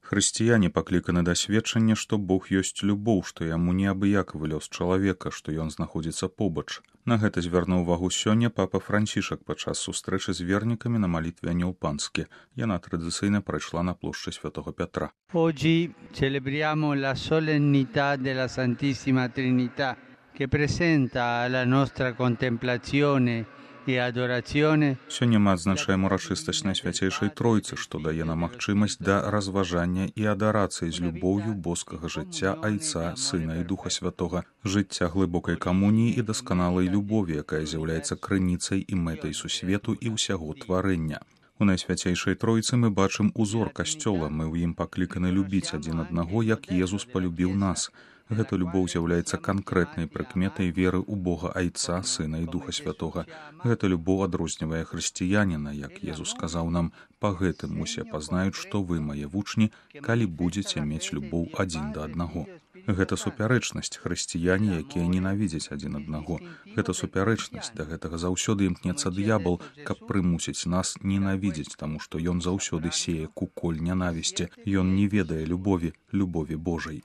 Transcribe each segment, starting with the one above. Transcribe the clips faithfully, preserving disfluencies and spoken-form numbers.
Хрысціяне пакліканы да сведчання, што Бог ёсць любоў, што яму неабыякавы лёс чалавека, што ён знаходзіцца побач. На гэта звярнуў увагу сёння папа Францішак падчас сустрэчы з вернікамі на малітве Анёл Панскі. Яна традыцыйна прайшла на плошчы Святого Пятра. Oggi celebriamo la solennità della Santissima Trinità, che presenta alla nostra contemplazione і адораціоне. Сёння мы адзначаем урачыстасць Найсвяцейшай Тройцы, што дае нам магчымасць да разважання і адарацыі з любоўю боскага жыцця Айца, Сына і Духа Святога, жыцця глыбокай камуніі і дасканалай любові, якая з'яўляецца крыніцай і мэтай сусвету і ўсяго тварэння. У Найсвяцейшай Тройцы мы бачым узор касцёла, мы ў ім пакліканы любіць адзін аднаго, як Езус палюбіў нас. Гэта любоў з'яўляецца канкрэтнай прыкметай веры ў Бога Айца, Сына і Духа Святога. Гэта любоў адрознівае хрысціяніна, як Езус сказаў нам: «Па гэтым усе пазнаюць, што вы, мае вучні, калі будзеце мець любоў адзін да аднаго». Гэта супярэчнасць, хрысціяне, якія ненавідзяць адзін аднаго. Гэта супярэчнасць, да гэтага заўсёды імкнецца д'ябал, каб прымусіць нас ненавідзець, таму што ён заўсёды сее куколь нянавісці. Ён не ведае любові, любові Божай.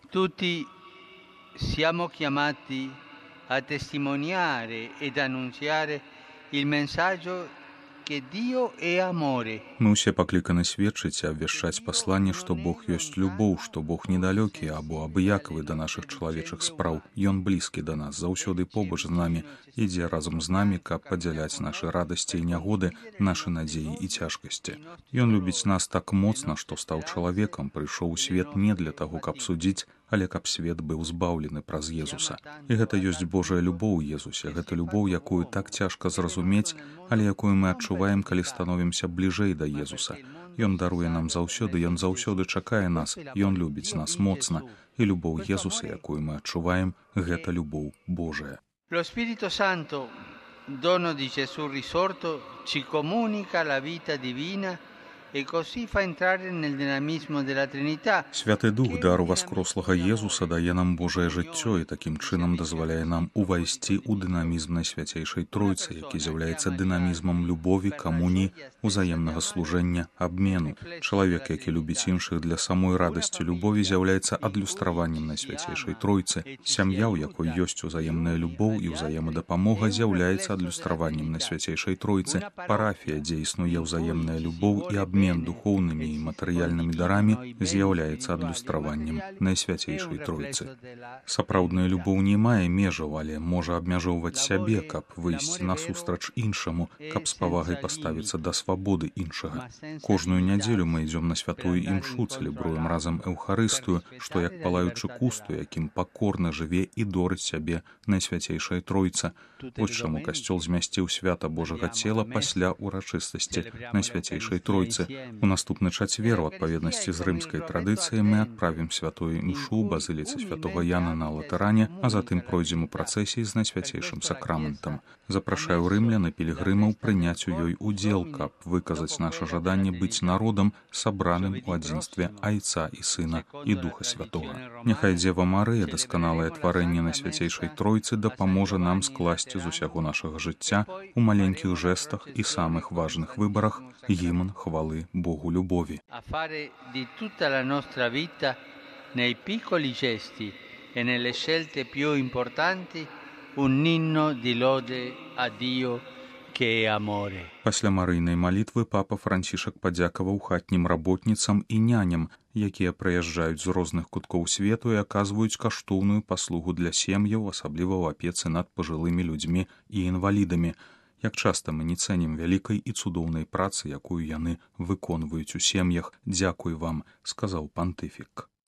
Siamo chiamati a testimoniare ed annunziare il messaggio che Dio è amore. Мы ўсе пакліканы сведчыць і абвяшчаць пасланне, што Бог ёсць любоў, што Бог недалёкі або абыякавы да нашых чалавечых спраў. Ён блізкі да нас, заўсёды побач з намі, ідзе разам з намі, каб падзяляць нашы радасці і нягоды, нашы надзеі і цяжкасці. Ён любіць нас так моцна, што стаў чалавекам, прыйшоў у свет не для таго, каб судзіць, але каб свет быў збаўлены праз Езуса. І гэта ёсць Божая любоў у Езусе, гэта любоў, якую так цяжка зразумець, але якую мы адчуваем, калі становімся бліжэй да Езуса. Ён даруе нам заўсёды, ён заўсёды чакае нас, ён любіць нас моцна, і любоў Езуса, якую мы адчуваем, гэта любоў Божая. Lo Spirito Santo, dono di Gesù risorto, ci comunica la vita divina e così fa entrare nel dinamismo della Trinità. Святы Дух, дар воскрослага Езуса, дае нам Божае жыццё і такім чынам дазваляе нам увайсці ў дынамізм Найсвяцейшай Тройцы, які з'яўляецца дынамізмам любові, камуніі, узаемнага служэння, абмену. Чалавек, які любіць іншых для самой радасці любові, з'яўляецца адлюстраваннем Найсвяцейшай Тройцы. Сям'я, у якой ёсць узаемная любоў і ўзаемадапамога, з'яўляецца адлюстраваннем Найсвяцейшай Тройцы. Парафія, дзе існуе ўзаемная любоў і абмен духоўнымі і матэрыяльнымі дарамі, з'яўляецца адлюстраваннем Найсвяцейшай Тройцы. Сапраўдная любоў не мае межаў, але можа абмяжоўваць сябе, каб выйсці насустрач іншаму, каб з павагай паставіцца да свабоды іншага. Кожную нядзелю мы ідзём на святую імшу, цэлебруем разам эўхарыстыю, што як палаючы куст, у якім пакорна жыве і дорыць сябе Найсвяцейшая Тройца. Вось чаму касцёл змясціў свята Божага цела пасля урачыстасці Найсвяцейшай Тройцы. У наступны чацвер, у адпаведнасці з рымскай традыцыяй, мы адправім святую імшу ў базыліцы святога Яна на Латэране, а затым пройдзем у працэсіі з Найсвяцейшым сакраментам. Запрашаю рымлян і пілігрымаў прыняць у ёй удзел, каб выказаць наша жаданне быць народам, сабраным у адзінстве Айца і Сына і Духа Святога. Няхай Дзева Марыя, дасканалае тварэнне Найсвяцейшай Тройцы, дапаможа нам скласці з усяго нашага жыцця у маленькіх жэстах і самых важных выбарах гімн хвалы Богу любові. A fare di tutta la nostra vita, nei piccoli gesti e nelle scelte più importanti, un inno di lode a Dio che è amore. Пасля марыйнай малітвы папа Францішак падзякаваў хатнім работніцам і няням, якія прыязджаюць з розных куткоў свету і аказваюць каштоўную паслугу для сем'яў, асабліва ў апецы над пажылымі людзьмі і інвалідамі. Як часта мы не цэнім вялікай і цудоўнай працы, якую яны выконваюць у сем'ях. Дзякуй вам, сказаў пантыфік.